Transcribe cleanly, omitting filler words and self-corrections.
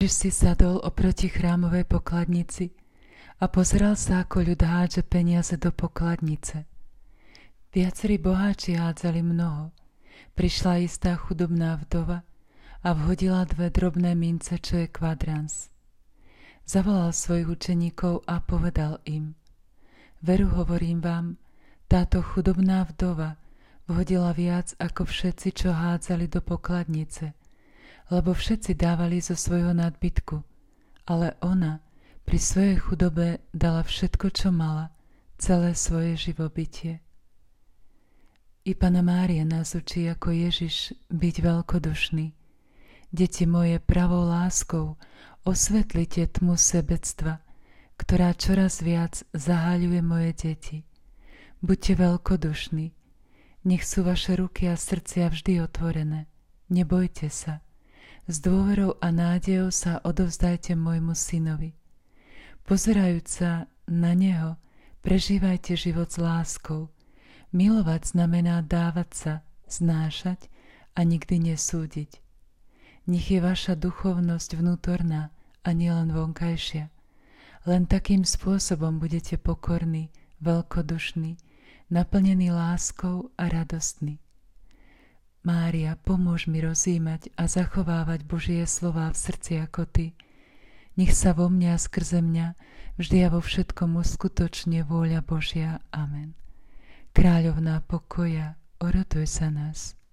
Ježiš si sadol oproti chrámovej pokladnici a pozeral sa, ako ľud hádže peniaze do pokladnice. Viacerí boháči hádzali mnoho. Prišla istá chudobná vdova a vhodila 2 drobné mince, čo je kvadrans. Zavolal svojich učeníkov a povedal im: Veru hovorím vám, táto chudobná vdova vhodila viac ako všetci, čo hádzali do pokladnice, lebo všetci dávali zo svojho nadbytku, ale ona pri svojej chudobe dala všetko, čo mala, celé svoje živobytie. I Panna Mária nás učí ako Ježiš byť veľkodušný. Deti moje, pravou láskou osvetlite tmu sebectva, ktorá čoraz viac zahaľuje moje deti. Buďte veľkodušní, nech sú vaše ruky a srdcia vždy otvorené. Nebojte sa. S dôverou a nádejou sa odovzdajte môjmu synovi. Pozerajúc sa na neho, prežívajte život s láskou. Milovať znamená dávať sa, znášať a nikdy nesúdiť. Nech je vaša duchovnosť vnútorná a nielen vonkajšia. Len takým spôsobom budete pokorní, veľkodušní, naplnení láskou a radostní. Mária, pomôž mi rozjímať a zachovávať Božie slová v srdci ako Ty. Nech sa vo mňa a skrze mňa vždy a vo všetkom uskutočne vôľa Božia. Amen. Kráľovná pokoja, oroduj za nás.